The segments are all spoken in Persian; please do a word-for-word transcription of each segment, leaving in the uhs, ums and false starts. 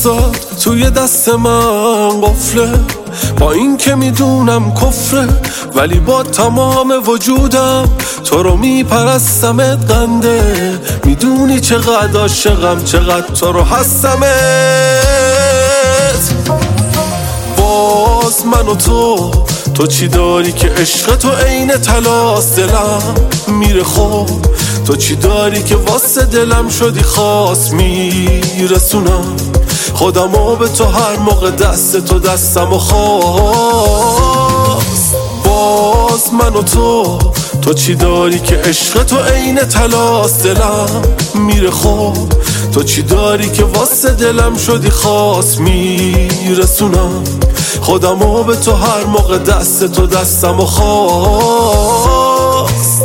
دستات توی دست من قفله، با این که میدونم کفره ولی با تمام وجودم تو رو میپرستمت قنده. میدونی چقدر عاشقم، چقدر تو رو هستمت. باز من و تو تو چی داری که عشق تو عین طلاست، دلم میره خوب. تو چی داری که واسه دلم شدی خاص، میرسونم خودمو به تو هر موقع دست تو دستمو خواست. باز من و تو تو چی داری که عشق تو عین طلاست، دلم میره خوب. تو چی داری که واسه دلم شدی خاص، میرسونم خودمو به تو هر موقع دست تو دستمو خواست.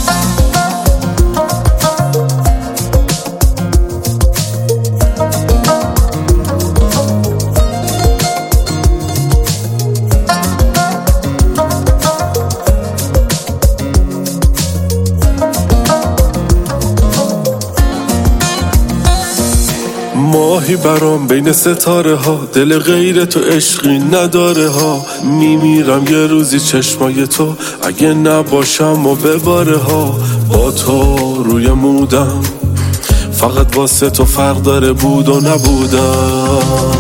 ماهی برام بین ستاره ها، دل غیر تو عشقی نداره ها. میمیرم یه روزی چشمای تو اگه نباشم و بباره ها. با تو روی مودم فقط واسه تو فرق داره بود و نبودم.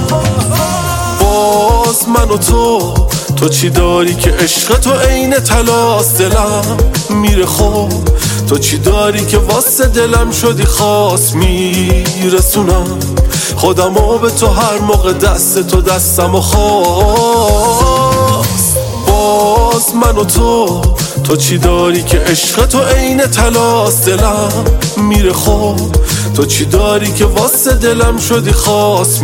باز من و تو تو چی داری که عشق تو عین طلاست، دلم میره خوب. تو چی داری که واسه دلم شدی خاص، میرسونم خودمو به تو هر موقع دست تو دستمو خواست. باز من و تو تو چی داری که عشق تو عین طلاست، دلم میره خوب. تو چی داری که واسه دلم شدی خاص،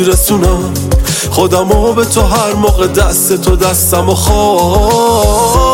میرسونم خودمو به تو هر موقع دست تو دستمو خواست.